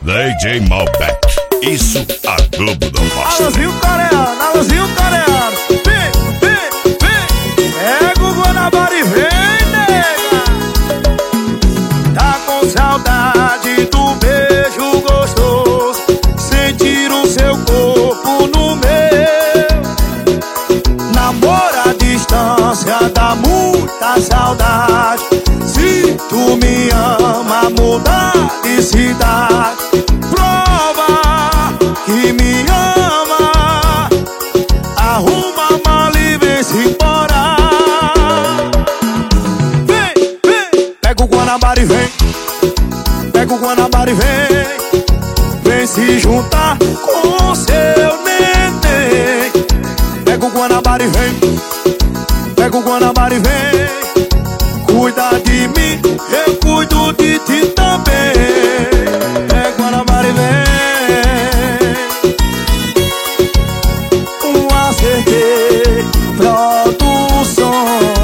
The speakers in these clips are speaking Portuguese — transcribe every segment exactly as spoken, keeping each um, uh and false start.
D J Malbec, isso a Globo não mostra. Alôzinho coreano, alôzinho coreano. Vem, vem, vem. Pega o Guanabara e vem, nega. Tá com saudade do beijo gostoso, sentir o seu corpo no meu. Namoro à distância dá muita saudade. Se tu me ama, mudar de cidade. Prova que me ama, arruma a mala e vem-se embora. Vem, vem, pega o Guanabara e vem. Pega o Guanabara e vem. Vem se juntar com seu neném. Pega o Guanabara e vem. Pega o Guanabara e vem. Cuida de mim, eu cuido de ti também. Pega o Guanabara e vem. Um A C T Produções.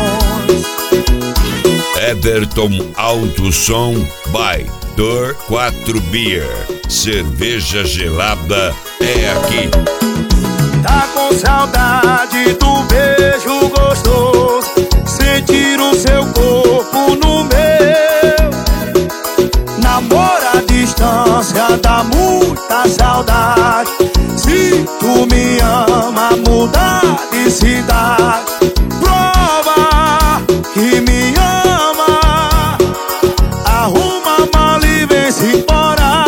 Everton Alto Som by Dor quatro Beer. Cerveja gelada é aqui. Tá com saudade do beijo gostoso, sentir o seu corpo no meu. Namoro à distância dá muita saudade. Se tu me ama, mudar de cidade. Prova que me ama, arruma a mala e vem-se embora.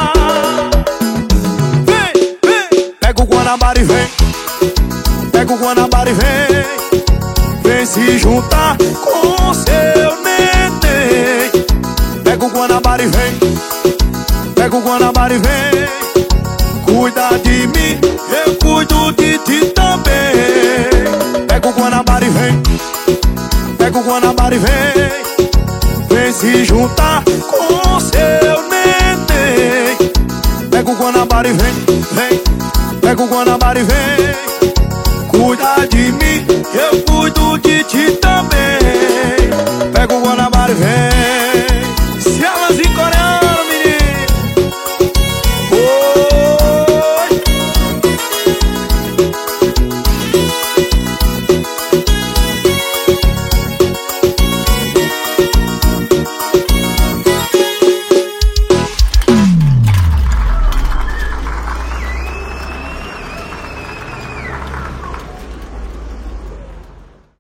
Vem, vem, pega o Guanabara e vem. Pega o Guanabara e vem. Vem se juntar com seu neném. Pega o Guanabara e vem. Pega o Guanabara e vem. Cuida de mim, eu cuido de ti também. Pega o Guanabara e vem. Pega o Guanabara e vem. Vem se juntar com seu neném. Pega o Guanabara e vem, vem. Pega o Guanabara e vem.